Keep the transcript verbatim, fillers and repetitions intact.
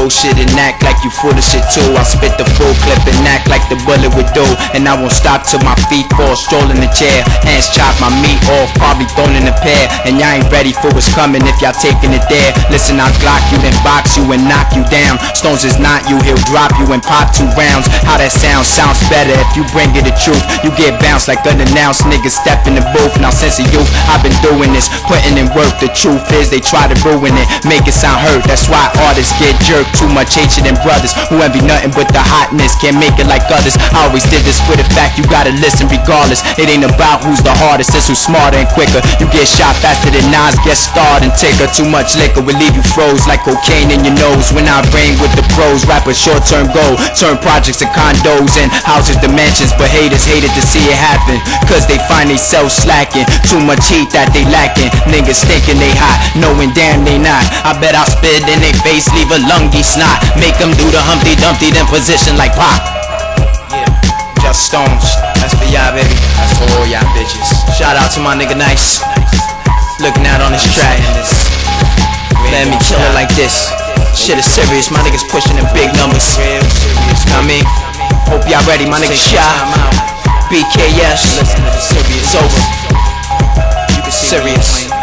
bullshit and act like you full of shit too. I spit the full clip and act like the bullet would do. And I won't stop till my feet fall, stroll in the chair. Hands chop my meat off, probably thrown in a pair. And y'all ain't ready for what's coming if y'all taking it there. Listen, I'll glock you, then box you and knock you down. Stones is not you, he'll drop you and pop two rounds. How that sounds? Sounds better if you bring it the truth. You get bounced like unannounced, niggas step in the booth. Now since a youth, I've been doing this, putting in work. The truth is they try to ruin it, make it sound hurt. That's why artists get jerked. Too much hatred in brothers who envy nothing but the hotness, can't make it like others. I always did this for the fact you gotta listen regardless. It ain't about who's the hardest, it's who's smarter and quicker. You get shot faster than Nas, get starred and ticker. Too much liquor will leave you froze like cocaine in your nose. When I reign with the pros, rappers short-term goal, turn projects to condos and houses to mansions. But haters hated to see it happen, cause they find they self slacking. Too much heat that they lacking. Niggas thinking they hot, knowing damn they not. I bet I'll spit in they face, leave a lungy snot. Make them do the Humpty Dumpty, then position like pop. Yeah, just Stones, that's for y'all baby, that's for all y'all bitches. Shout out to my nigga Nice, looking out on this track. Let me chill it like this. Shit is serious, my niggas pushing in big numbers. I mean, hope y'all ready, my nigga Shy, B K S, it's over. Serious.